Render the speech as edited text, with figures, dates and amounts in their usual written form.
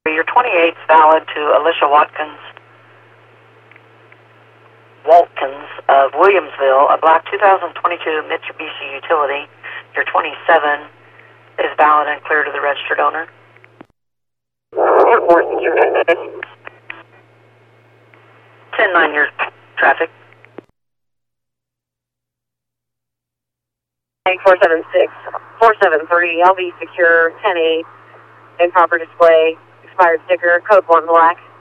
Your 28's valid to Alicia Watkins of Williamsville, a black 2022 Mitsubishi Utility. Your 27 is valid and clear to the registered owner. 10-9 your traffic. 476, 473, LV secure, 10-8, improper display, expired sticker, code 1 black.